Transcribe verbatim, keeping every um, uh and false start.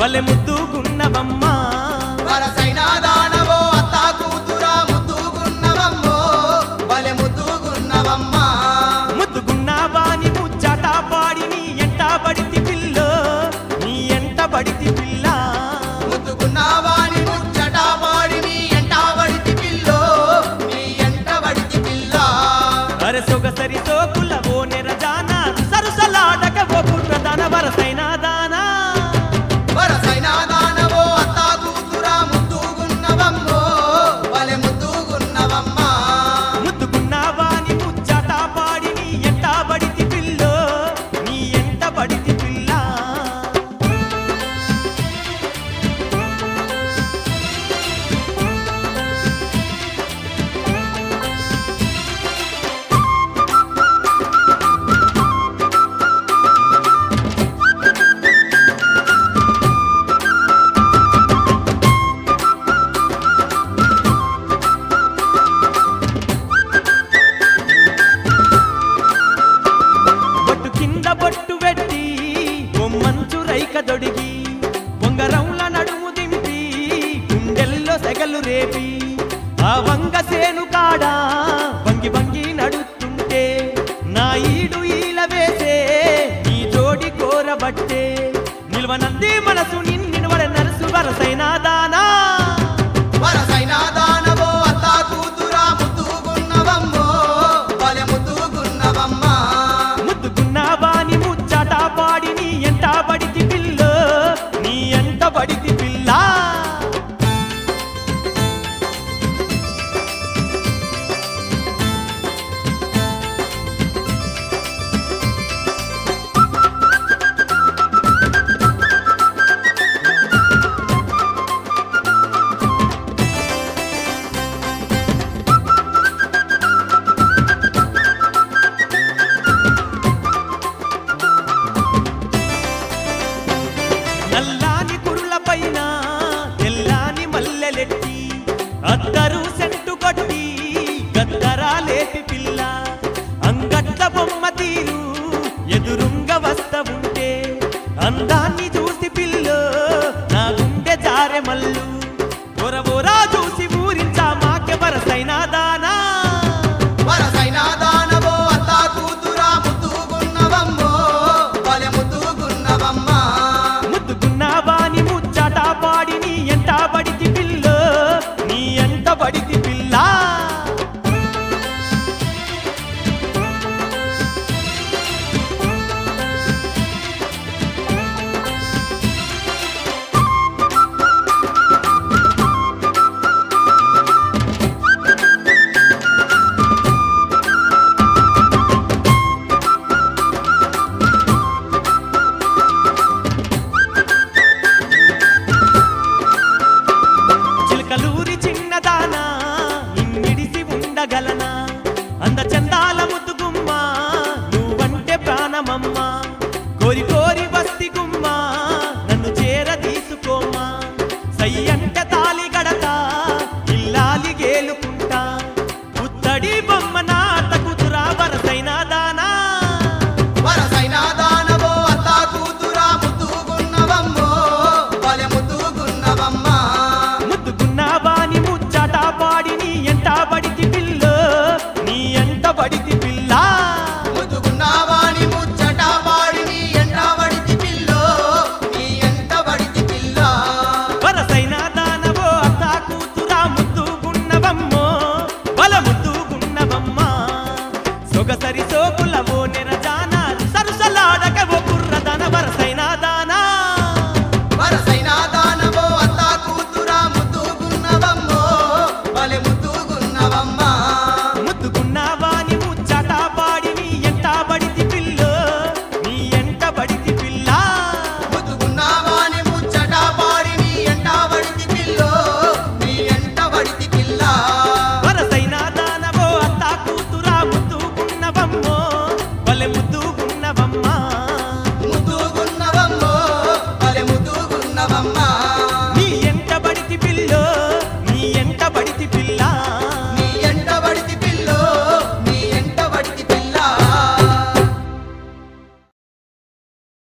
భలే ముద్దుగున్నవమ్మా వరసైన దానవో అత్త కూతురా ముద్దుగున్నవమ్మో భలే ముద్దుగున్నవమ్మా ముద్దుగున్నావాని ముచ్చట పాడి నీ ఎంట బడితి పిల్లో నీ ఎంట బడితి పిల్ల ముద్దుగున్నావాని ముచ్చట పాడి నీ ఎంట బడితి పిల్లో నీ ఎంట బడితి పిల్ల అరే సొగసరి సోకుల ఓ నెరజాన సరుసలాడక ఓ కుర్రదాన వరసైన దానా వరసైన దానవో అత్త కూతురా ముద్దుగున్నవమ్మో భలే ముద్దుగున్నవమ్మా ముద్దుగున్నావాని ముచ్చట పాడి నీ ఎంట బడితి పిల్లో నీ ఎంట బడితి పిల్ల బొట్టు కింద బొట్టు పెట్టి బొమ్మంచు రైక దొడిగి బొంగరంల నడుము దింపి గుండెల్లో సెగలు రేపి ఆ వంగ సేను కాడా వంగి వంగి నడుస్తుంటే నా ఈడు ఈల వేసే నీ జోడి కోరబట్టే నిల్వనంది మనసు నిన్నినవడ నరసు వరసైన దానా వరసైన దానవో అత్త కూతురా ముద్దుగున్నవమ్మో భలే ముద్దుగున్నవమ్మా ముద్దుగున్నావాని ముచ్చట పాడి నీ ఎంట బడితి పిల్లో నీ ఎంట బడితి పిల్ల నల్లాని కురుల పైన తెల్లాని మల్లెలెట్టి అద్దరు సెంటు కొట్టి గద్దరాలేటి పిల్ల అంగట్ల బొమ్మ తీరు ఎదురుంగ వస్త ఉంటే అందాన్ని చూసి పిల్లో నా గుండె జారె మల్లు ఒరవోరా చూసి ఊరించా మాకె వరసైన దానా వరసైన దానవో అత్త కూతురా ముద్దుగున్నవమ్మో భలే ముద్దుగున్నవమ్మా ముద్దుగున్నావాని ముచ్చట పాడి నీ ఎంట బడితి పిల్లో నీ ఎంట బడితి పిల్ల చిలకలూరి చిన్నదానా నిన్నిడిసి ఉండగలనా అంద చందాల ముద్దుగుమ్మ నువ్వంటే ప్రాణమమ్మ కోరి కోరి బస్తి గుమ్మ నన్ను చేర తీసుకోమ్మా సై అంటే తాలి గడతా ఇల్లాలి గేలుకుంటా పుత్తడి బొమ్మ నాట కుదురా వరసైన దానా వరసైన దానవో అత్త కూతురా ముద్దుగున్నవమ్మో భలే ముద్దుగున్నవమ్మా ముద్దుగున్నావాని ముచ్చట పాడి నీ ఎంట బడితి పిల్లో నీ ఎంట బడితి పిల్ల ముద్దుగున్నవాని ముచ్చట పాడి నీ ఎంట బడితి పిల్లో నీ ఎంట బడితి పిల్ల వరసైన దానవో అత్త కూతురా ముద్దుగున్నవమ్మో బల ముద్దుగున్నవమ్మా సొగసరి సోకుల ఓ నెరజాన సరుసలాడక ఓ కుర్రదాన వరసైన దానా వరసైన దానవో అత్త కూతురా ముద్దుగున్నవమ్మో భలే ముద్దుగున్నవమ్మా ముద్దుగున్నావాని ముచ్చట పాడి నీ ఎంట బడితి పిల్లో నీ ఎంట బడితి పిల్ల ముద్దుగున్నవాని ముచ్చట పాడి నీ ఎంట బడితి పిల్లో నీ ఎంట బడితి పిల్ల వరసైన దానవో అత్త కూతురా ముద్దుగున్నవమ్మో భలే ముద్దుగున్నవమ్మా ముద్దుగున్నవమ్మో భలే ముద్దుగున్నవమ్మా